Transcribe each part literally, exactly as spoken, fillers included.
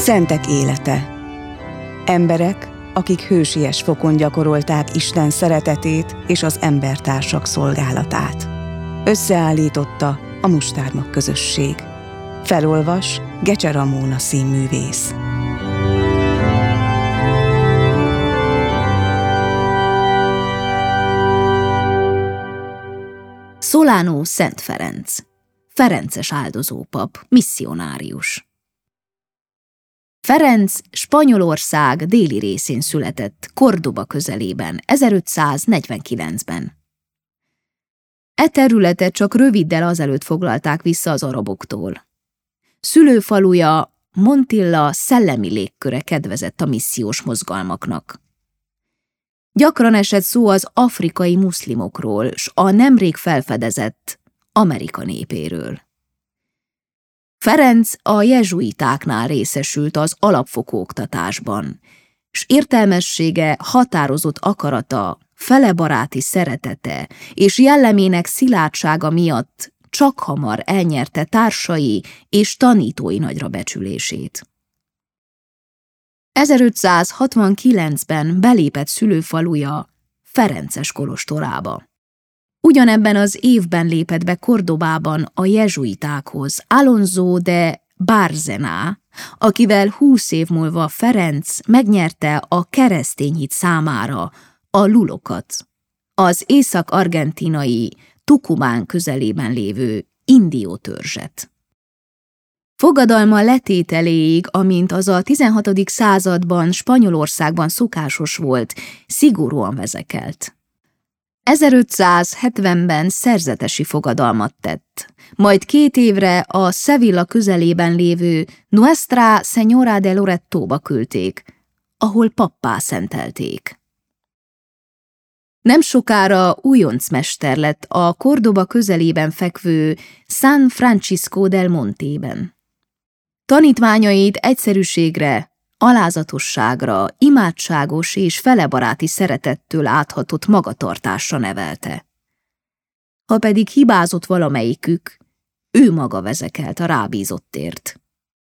Szentek élete. Emberek, akik hősies fokon gyakorolták Isten szeretetét és az embertársak szolgálatát. Összeállította a Mustármag közösség. Felolvas Gecse Ramóna színművész. Solano Szent Ferenc, ferences áldozópap, misszionárius. Ferenc Spanyolország déli részén született, Cordoba közelében, ezerötszáznegyvenkilencben. E területet csak röviddel azelőtt foglalták vissza az araboktól. Szülőfaluja, Montilla szellemi légköre kedvezett a missziós mozgalmaknak. Gyakran esett szó az afrikai muszlimokról, s a nemrég felfedezett Amerika népéről. Ferenc a jezsuitáknál részesült az alapfokú oktatásban, s értelmessége, határozott akarata, felebaráti szeretete és jellemének szilárdsága miatt csak hamar elnyerte társai és tanítói nagyra becsülését. ezerötszázhatvankilencben belépett szülőfaluja Ferences kolostorába. Ugyanebben az évben lépett be Cordobában a jezsuitákhoz Alonso de Bárcena, akivel húsz év múlva Ferenc megnyerte a keresztény hit számára a lulokat, az észak-argentinai Tucumán közelében lévő indió törzset. Fogadalma letételéig, amint az a tizenhatodik században Spanyolországban szokásos volt, szigorúan vezekelt. ezerötszázhetvenben szerzetesi fogadalmat tett, majd két évre a Sevilla közelében lévő Nuestra Señora de Loretóba küldték, ahol pappá szentelték. Nem sokára újoncmester lett a Cordoba közelében fekvő San Francisco del Montében. Tanítványait egyszerűségre, alázatosságra, imádságos és felebaráti szeretettől áthatott magatartásra nevelte. Ha pedig hibázott valamelyikük, ő maga vezekelt a rábízottért.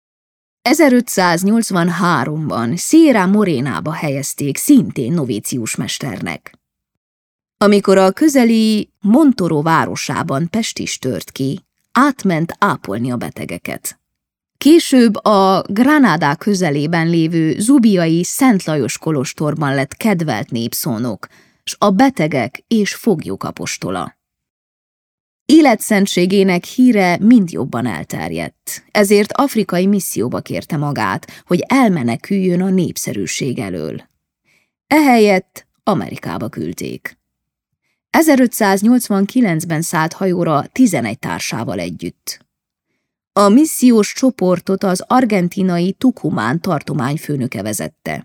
ezerötszáznyolcvanháromban Sierra Morénába helyezték szintén novícius mesternek. Amikor a közeli Montoro városában pestis tört ki, átment ápolni a betegeket. Később a Granada közelében lévő zubiai Szent Lajos kolostorban lett kedvelt népszónok, s a betegek és foglyok apostola. Életszentségének híre mind jobban elterjedt, ezért afrikai misszióba kérte magát, hogy elmeneküljön a népszerűség elől. Ehelyett Amerikába küldték. ezerötszáznyolcvankilencben szállt hajóra tizenegy társával együtt. A missziós csoportot az argentinai Tucumán tartományfőnöke vezette.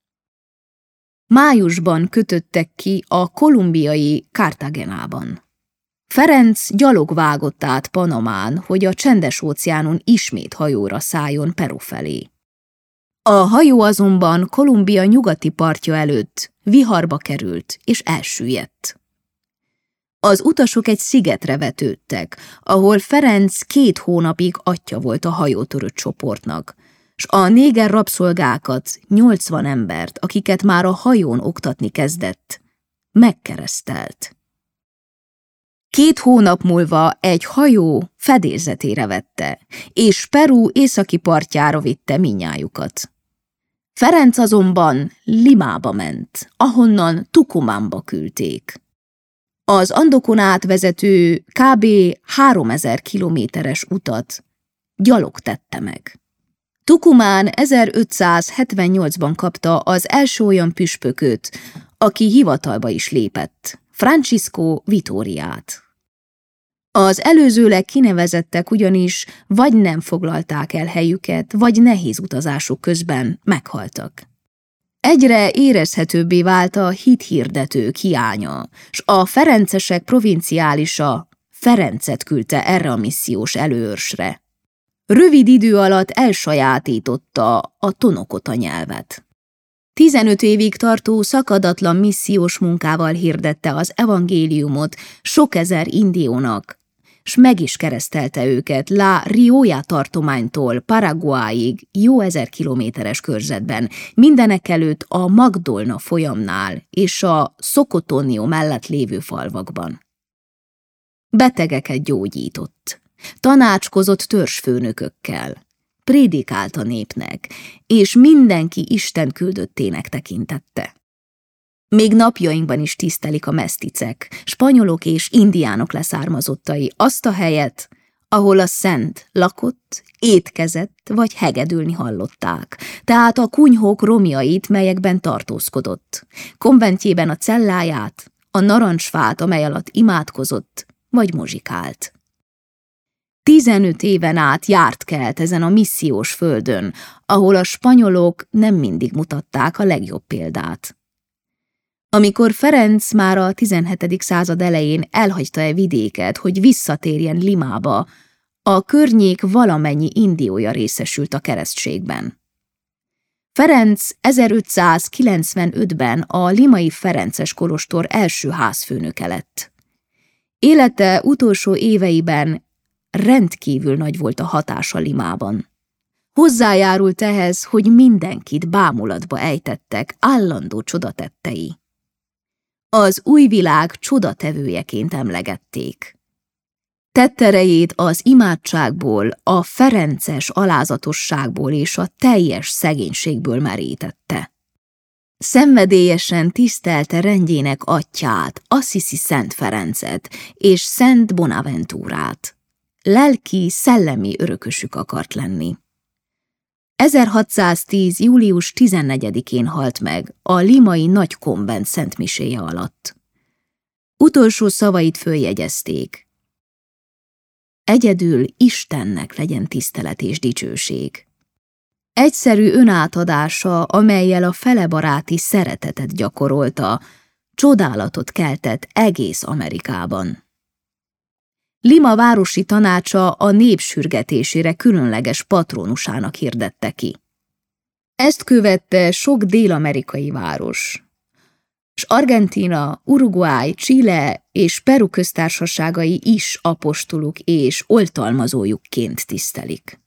Májusban kötöttek ki a kolumbiai Cartagenában. Ferenc gyalog vágott át Panamán, hogy a Csendes-óceánon ismét hajóra szálljon Peru felé. A hajó azonban Kolumbia nyugati partja előtt viharba került és elsüllyedt. Az utasok egy szigetre vetődtek, ahol Ferenc két hónapig atya volt a hajótörött csoportnak, s a néger rabszolgákat, nyolcvan embert, akiket már a hajón oktatni kezdett, megkeresztelt. Két hónap múlva egy hajó fedélzetére vette, és Peru északi partjára vitte minnyájukat. Ferenc azonban Limába ment, ahonnan Tucumánba küldték. Az Andokon átvezető kb. háromezer kilométeres utat gyalog tette meg. Tucumán ezerötszázhetvennyolcban kapta az első olyan püspököt, aki hivatalba is lépett, Francisco Vitóriát. Az előzőleg kinevezettek ugyanis vagy nem foglalták el helyüket, vagy nehéz utazásuk közben meghaltak. Egyre érezhetőbbé vált a hithirdetők hiánya, s a ferencesek provinciálisa Ferencet küldte erre a missziós előőrsre. Rövid idő alatt elsajátította a tonokota nyelvet. tizenöt évig tartó szakadatlan missziós munkával hirdette az evangéliumot sok ezer indiónak, s meg is keresztelte őket La Rioja tartománytól Paraguayig jó ezer kilométeres körzetben, mindenekelőtt a Magdolna folyamnál és a Socotonio mellett lévő falvakban. Betegeket gyógyított, tanácskozott törzsfőnökökkel, prédikált a népnek, és mindenki Isten küldöttének tekintette. Még napjainkban is tisztelik a meszticek, spanyolok és indiánok leszármazottai azt a helyet, ahol a szent lakott, étkezett vagy hegedülni hallották, tehát a kunyhók romjait, melyekben tartózkodott, konventjében a celláját, a narancsfát, amely alatt imádkozott vagy muzsikált. Tizenöt éven át járt kelt ezen a missziós földön, ahol a spanyolok nem mindig mutatták a legjobb példát. Amikor Ferenc már a tizenhetedik század elején elhagyta e vidéket, hogy visszatérjen Limába, a környék valamennyi indiója részesült a keresztségben. Ferenc ezerötszázkilencvenötben a limai ferences kolostor első házfőnöke lett. Élete utolsó éveiben rendkívül nagy volt a hatása Limában. Hozzájárult ehhez, hogy mindenkit bámulatba ejtettek állandó csodatettei. Az új világ csodatevőjeként emlegették. Tetterejét az imádságból, a ferences alázatosságból és a teljes szegénységből merítette. Szenvedélyesen tisztelte rendjének atyját, Assisi Szent Ferencet és Szent Bonaventúrát. Lelki, szellemi örökösük akart lenni. ezerhatszáztíz. július tizennegyedikén halt meg a limai nagy konvent szentmiséje alatt. Utolsó szavait följegyezték. Egyedül Istennek legyen tisztelet és dicsőség. Egyszerű önátadása, amellyel a felebaráti szeretetet gyakorolta, csodálatot keltett egész Amerikában. Lima városi tanácsa a nép sürgetésére különleges patronusának hirdette ki. Ezt követte sok dél-amerikai város, s Argentína, Uruguay, Chile és Peru köztársaságai is apostoluk és oltalmazójukként tisztelik.